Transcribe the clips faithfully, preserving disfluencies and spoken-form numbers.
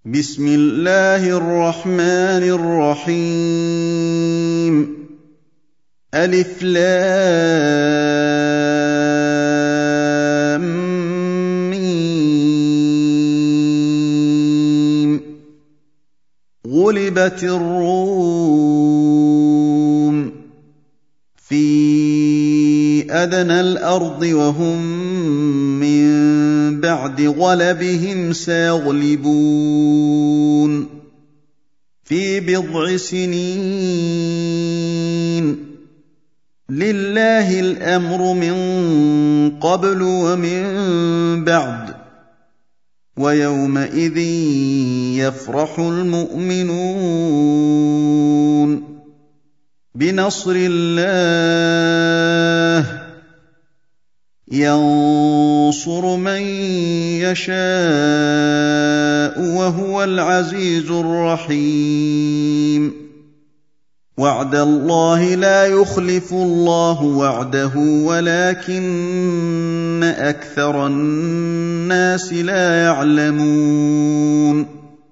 بسم الله الرحمن الرحيم ألف لام ميم غلبت الروم في أدنى الأرض وهم من بعد غلبهم سيغلبون في بضع سنين لله الأمر من قبل ومن بعد ويومئذ يفرح المؤمنون بنصر الله ينصر من يشاء وهو العزيز الرحيم وعد الله لا يخلف الله وعده ولكن أكثر الناس لا يعلمون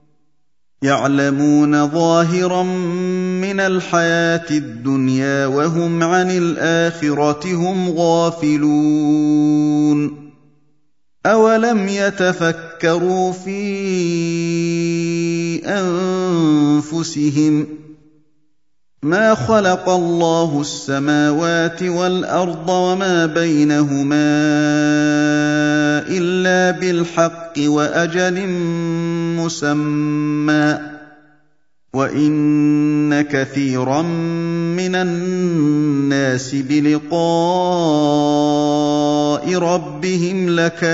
يعلمون ظاهرا من الحياة الدنيا وهم عن الآخرة هم غافلون أولم يتفكروا في أنفسهم ما خلق الله السماوات والأرض وما بينهما إلا بالحق وأجل مسمى وإن كثيرا من الناس بلقاء ربهم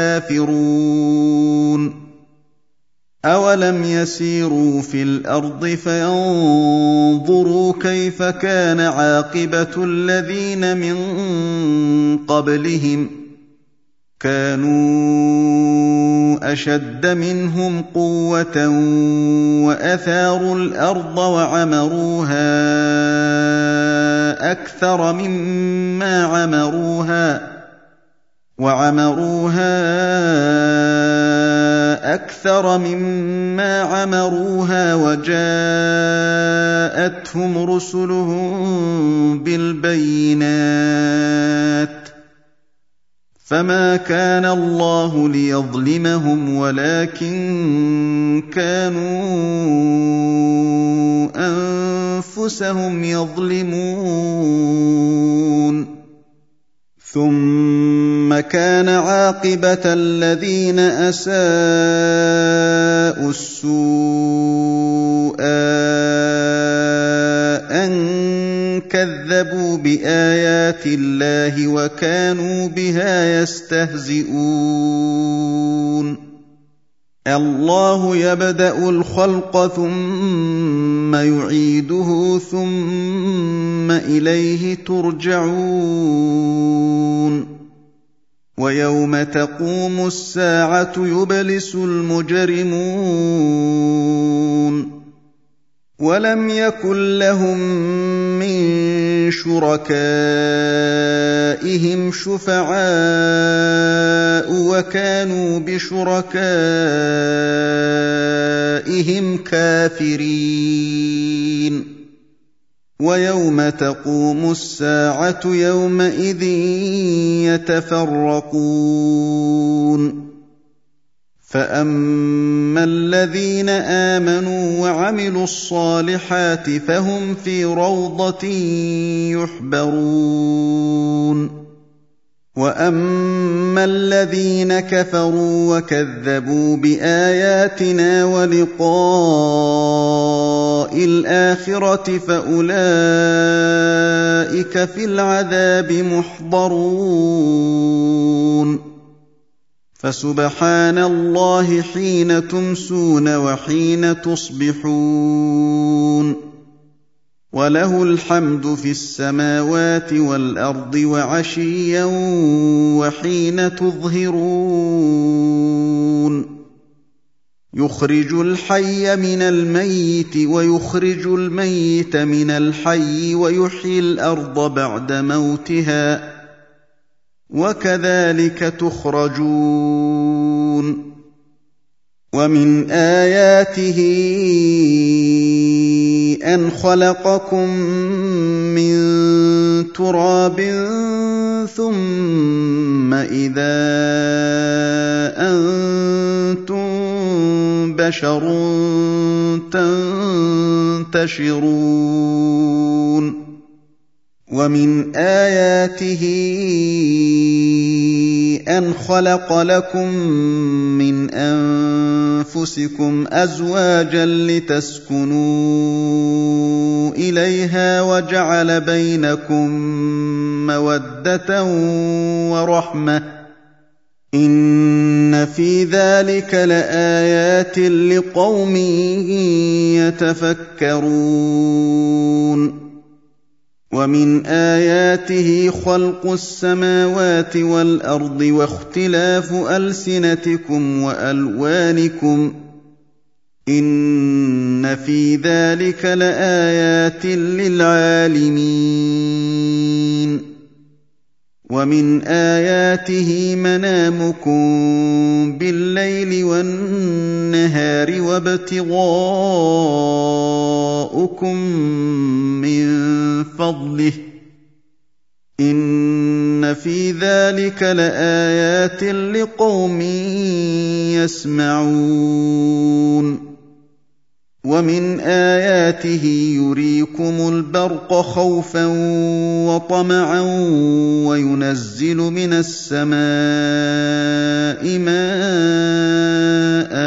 لكافرون أولم يسيروا في الأرض فينظروا كيف كان عاقبة الذين من قبلهم كانوا أشد منهم قوة وأثاروا الأرض وعمروها أكثر مما عمروها وعمروها أكثر مما عمروها وجاءتهم رسلهم بالبينات فما كان الله ليظلمهم ولكن كانوا أنفسهم يظلمون ثم كان عاقبة الذين أساءوا السوء أن كذبوا بآيات الله وكانوا بها يستهزئون الله يبدأ الخلق ثم يعيده ثم إليه ترجعون ويوم تقوم الساعة يبلس المجرمون ولم يكن لهم من شركائهم شفعاء وكانوا بشركائهم كافرين ويوم تقوم الساعة يومئذ يتفرقون فأما الذين آمنوا وعملوا الصالحات فهم في روضة يحبرون وأما الذين كفروا وكذبوا بآياتنا ولقاء الآخرة فأولئك في العذاب محضرون فسبحان الله حين تمسون وحين تصبحون وله الحمد في السماوات والأرض وعشيا وحين تظهرون يخرج الحي من الميت ويخرج الميت من الحي ويحيي الأرض بعد موتها وكذلك تخرجون ومن آياته أن خلقكم من تراب ثم إذا أنتم بشر تنتشرون ومن آياته أن خلق لكم من أنفسكم أزواجا لتسكنوا إليها وجعل بينكم مودة ورحمة إن في ذلك لآيات لقوم يتفكرون ومن آياته خلق السماوات والأرض واختلاف ألسنتكم وألوانكم إن في ذلك لآيات للعالمين ومن آياته منامكم بالليل والنهار وابتغاؤكم من فضله إن في ذلك لآيات لقوم يسمعون ومن آياته يريكم البرق خوفا وطمعا وينزل من السماء ماء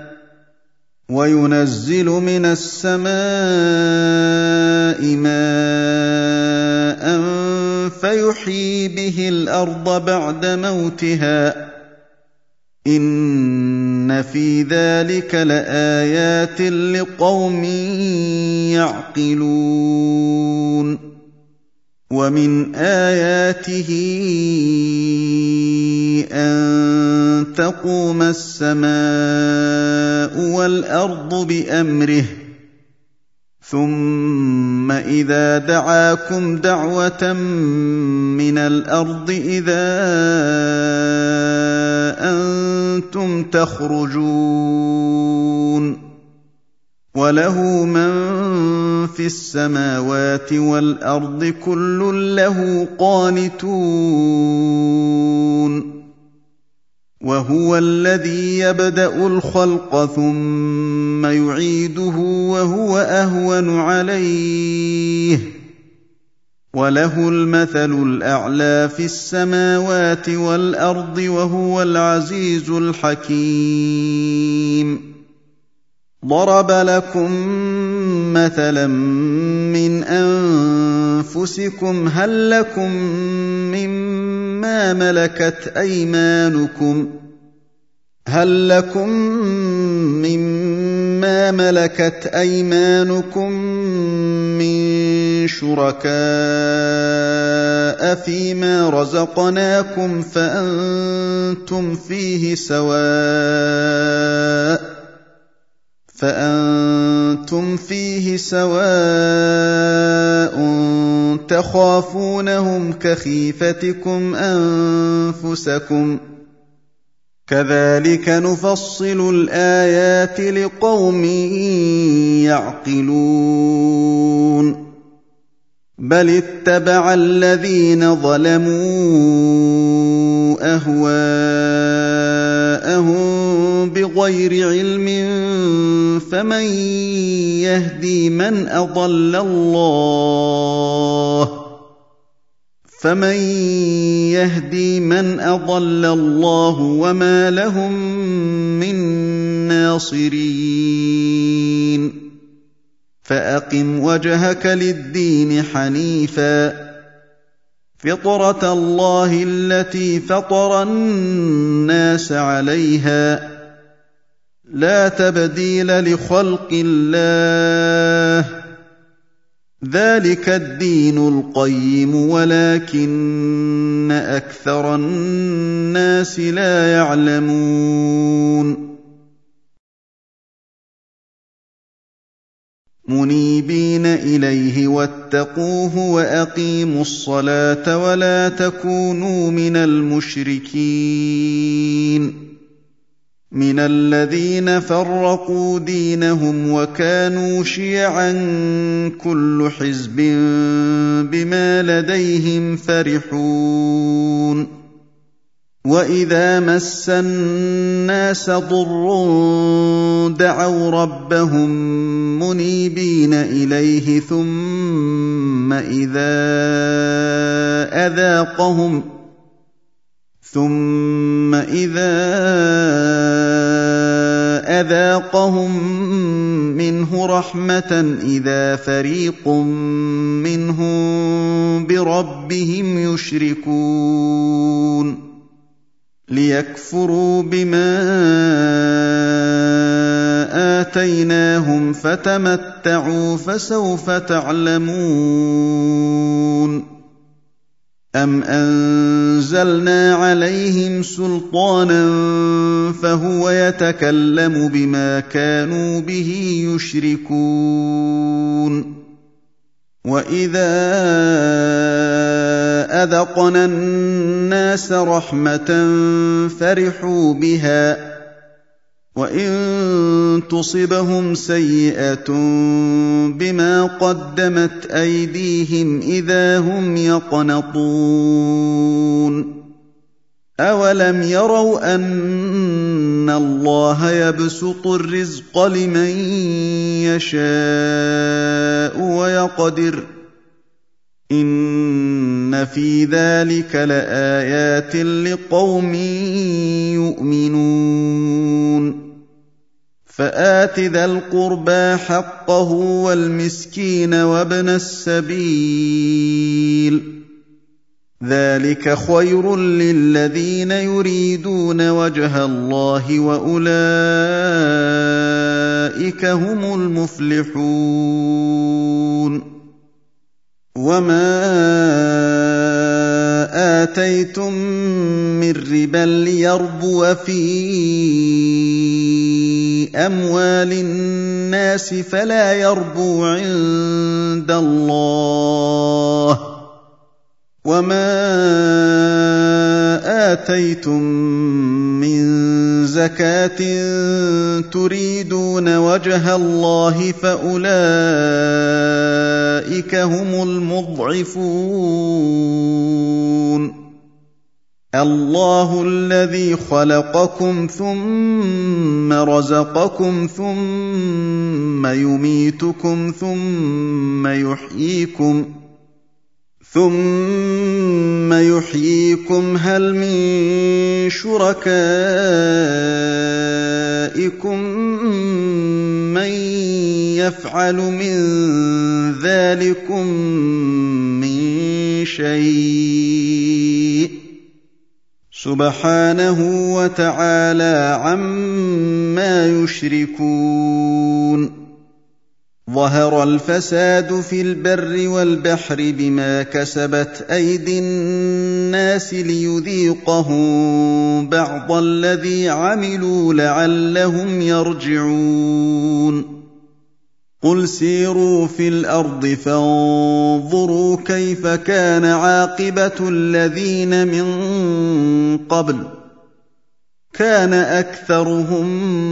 وينزل من السماء ماء فيحيي به الأرض بعد موتها إن في ذلك لآيات لقوم يعقلون ومن آياته أن تقوم السماء والأرض بأمره ثم إذا دعاكم دعوة من الأرض إذا أنتم تخرجون وله من في السماوات والأرض كل له قانتون وهو الذي يبدأ الخلق ثم يعيده وهو أهون عليه وله المثل الأعلى في السماوات والأرض وهو العزيز الحكيم ضرب لكم مثلا من أنفسكم هل لكم مما ملكت أيمانكم هل لكم مما ملكت أيمانكم من شركاء فيما رزقناكم فأنتم فيه سواء فأنتم فيه سواء تخافونهم كخيفتكم أنفسكم كذلك نفصل الآيات لقوم يعقلون بل اتبع الذين ظلموا أهواءهم بغير علم فمن يهدي من أضل الله فمن يهدي من أضل الله وما لهم من ناصرين فأقم وجهك للدين حنيفا فطرة الله التي فطر الناس عليها لا تبديل لخلق الله ذلك الدين القيم ولكن أكثر الناس لا يعلمون منيبين إليه واتقوه وأقيموا الصلاة ولا تكونوا من المشركين مِنَ الَّذِينَ فَرَّقُوا دِينَهُمْ وَكَانُوا شِيَعًا كُلُّ حِزْبٍ بِمَا لَدَيْهِمْ فَرِحُونَ وَإِذَا مَسَّ النَّاسَ ضُرٌّ دَعَوْا رَبَّهُم مُّنِيبِينَ إِلَيْهِ ثُمَّ إِذَا أَذَاقَهُمْ ثُمَّ إِذَا أَذَاقَهُم مِّنْهُ رَحْمَةً إِذَا فَرِيقٌ مِّنْهُم بِرَبِّهِمْ يُشْرِكُونَ لِيَكْفُرُوا بِمَا آتَيْنَاهُمْ فَتَمَتَّعُوا فَسَوْفَ تَعْلَمُونَ أَمْ أَنزَلْنَا عَلَيْهِمْ سُلْطَانًا فَهُوَ يَتَكَلَّمُ بِمَا كَانُوا بِهِ يُشْرِكُونَ وَإِذَا أَذَقْنَا النَّاسَ رَحْمَةً فَرِحُوا بِهَا وَإِن تُصِبْهُمْ سَيِّئَةٌ بِمَا قَدَّمَتْ أَيْدِيهِمْ إِذَا هُمْ يَقْنَطُونَ أَوَلَمْ يَرَوْا أَنَّ اللَّهَ يَبْسُطُ الرِّزْقَ لِمَن يَشَاءُ وَيَقْدِرُ ۚ إِنَّ فِي ذَٰلِكَ لَآيَاتٍ لِّقَوْمٍ يُؤْمِنُونَ فَآتِ ذَا الْقُرْبَىٰ حَقَّهُ وَالْمِسْكِينَ وَابْنَ السَّبِيلِ ۚ ذَٰلِكَ خَيْرٌ لِّلَّذِينَ يُرِيدُونَ وَجْهَ اللَّهِ ۖ وَأُولَٰئِكَ هُمُ الْمُفْلِحُونَ وَمَا آتَيْتُم مِّن رِّبًا لِّيَرْبُوَ فِي أَمْوَالِ النَّاسِ فَلَا يَرْبُو عِندَ اللَّهِ ۖ وَمَا آتَيْتُم مِّن زَكَاةٍ تُرِيدُونَ وَجْهَ اللَّهِ فَأُولَٰئِكَ هُمُ الْمُضْعِفُونَ اللَّهُ الَّذِي خَلَقَكُمْ ثُمَّ رَزَقَكُمْ ثُمَّ يُمِيتُكُمْ ثُمَّ يُحْيِيكُمْ ثُمَّ يُحْيِيكُمْ هَلْ مِن شُرَكَائِكُم مَّن يَفْعَلُ مِن ذَٰلِكُم مِّن شَيْءٍ ۚ سُبْحَانَهُ وَتَعَالَىٰ عَمَّا يُشْرِكُونَ ظَهَرَ الْفَسَادُ فِي الْبَرِّ وَالْبَحْرِ بِمَا كَسَبَتْ أَيْدِي النَّاسِ لِيُذِيقَهُم بَعْضَ الَّذِي عَمِلُوا لَعَلَّهُمْ يَرْجِعُونَ قُلْ سِيرُوا فِي الْأَرْضِ فَانظُرُوا كَيْفَ كَانَ عَاقِبَةُ الَّذِينَ مِن قَبْلُ ۚ كَانَ أَكْثَرُهُم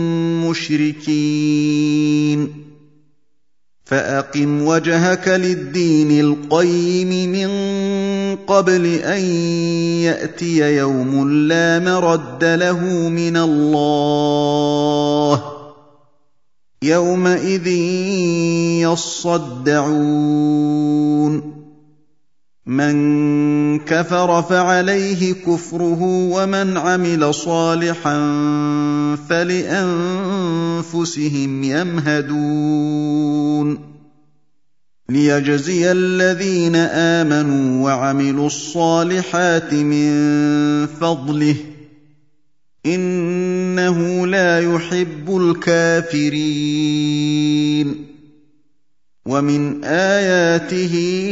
مُّشْرِكِينَ فَأَقِمْ وَجْهَكَ لِلدِّينِ الْقَيِّمِ مِن قَبْلِ أَن يَأْتِيَ يَوْمٌ لَّا مَرَدَّ لَهُ مِنَ اللَّهِ ۖ يَوْمَئِذٍ يَصَّدَّعُونَ مَن كَفَرَ فَعَلَيْهِ كُفْرُهُ وَمَنْ عَمِلَ صَالِحًا فَلِأَنفُسِهِمْ يَمْهَدُونَ لِيَجْزِيَ الَّذِينَ آمَنُوا وَعَمِلُوا الصَّالِحَاتِ مِن فَضْلِهِ ۚ إِنَّهُ لَا يُحِبُّ الْكَافِرِينَ وَمِنْ آيَاتِهِ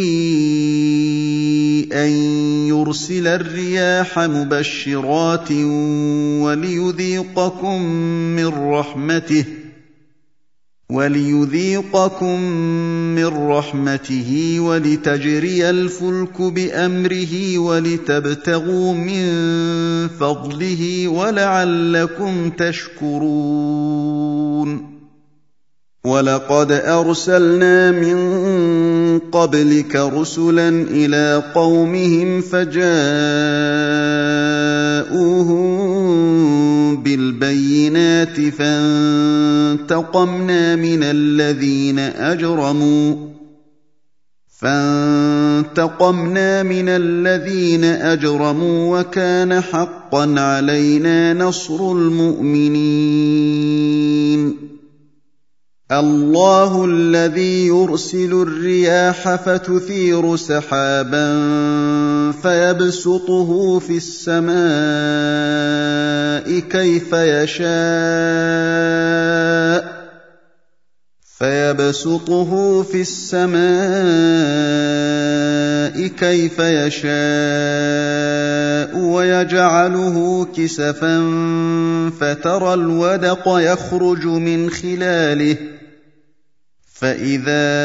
أَن يُرْسِلَ الرِّيَاحَ مُبَشِّرَاتٍ وَلِيُذِيقَكُم مِّن رَّحْمَتِهِ ۗ وَلِيُذِيقَكُم مِّن رَّحْمَتِهِ وَلِتَجْرِيَ الْفُلْكُ بِأَمْرِهِ وَلِتَبْتَغُوا مِن فَضْلِهِ وَلَعَلَّكُمْ تَشْكُرُونَ وَلَقَدْ أَرْسَلْنَا مِن قَبْلِكَ رُسُلًا إِلَىٰ قَوْمِهِمْ فَجَاءُوهُم بِالْبَيِّنَاتِ فَانتَقَمْنَا مِنَ الَّذِينَ أَجْرَمُوا فانتقمنا من الذين أجرموا وكان حقا علينا نصر المؤمنين الله الذي يرسل الرياح فتثير سحابا فيبسطه في السماء كيف يشاء فيبسطه في السماء كيف يشاء ويجعله كسفا فترى الودق يخرج من خلاله فإذا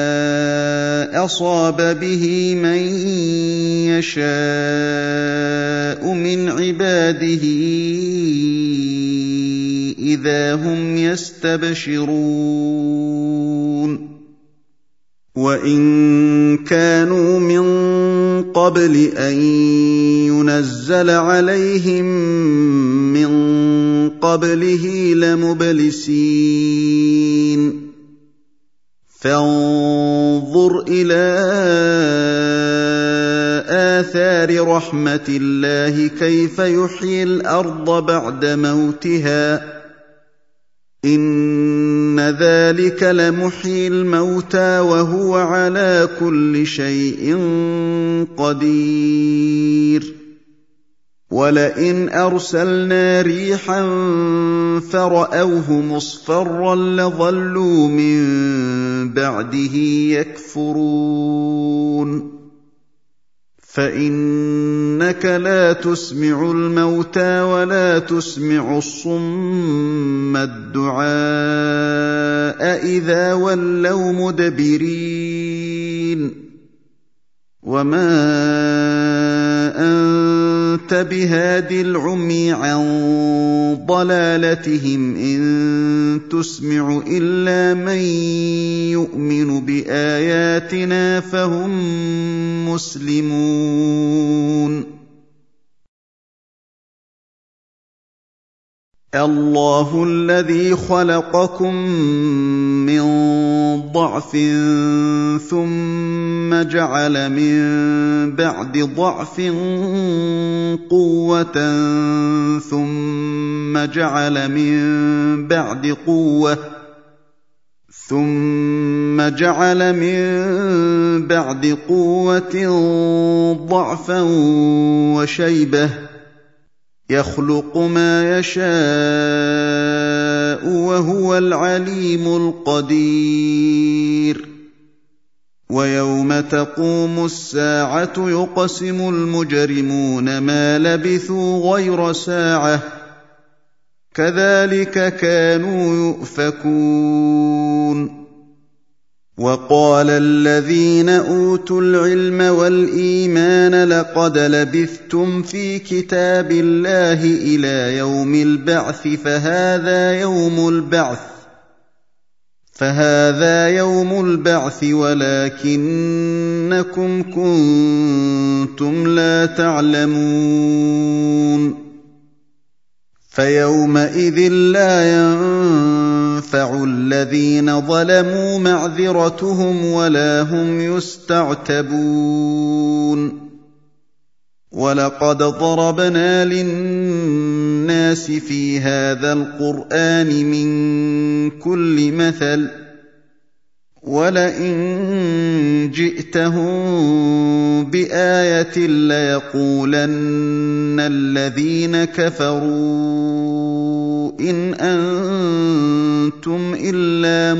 أصاب به من يشاء من عباده إذا هم يستبشرون وإن كانوا من قبل أن ينزل عليهم من قبله لمبلسين فانظر إلى آثار رحمة الله كيف يحيي الأرض بعد موتها إن ذلك لمحيي الموتى وهو على كل شيء قدير ولئن أرسلنا ريحا فرأوه مصفرا لظلوا من بعده يكفرون فإنك لا تسمع الموتى ولا تسمع الصم الدعاء إذا ولوا مدبرين وما أنت بهاد العمي عن ضلالتهم إن تسمع إلا من يؤمن بآياتنا فهم مسلمون الله الذي خلقكم من ضعف ثم جعل من بعد ضعف قوة ثم جعل من بعد قوة ثم جعل من بعد قوة ضعفا وشيبة يخلق ما يشاء وهو العليم القدير ويوم تقوم الساعة يقسم المجرمون ما لبثوا غير ساعة كذلك كانوا يؤفكون وقال الذين أوتوا العلم والإيمان لقد لبثتم في كتاب الله إلى يوم البعث فهذا يوم البعث فهذا يوم البعث ولكنكم كنتم لا تعلمون فيومئذ لا ينفع الذين ظلموا معذرتهم ولا هم يستعتبون ولقد ضربنا للناس في هذا القرآن من كل مثل ولئن جئتهم بآية ليقولن الذين كفروا إن أنتم إلا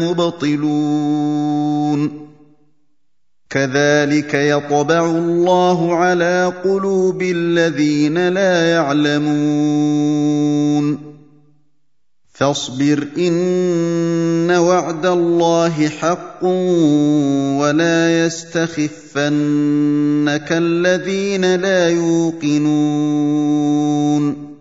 مبطلون كذلك يطبع الله على قلوب الذين لا يعلمون فاصبر إن وعد الله حق ولا يستخفنك الذين لا يوقنون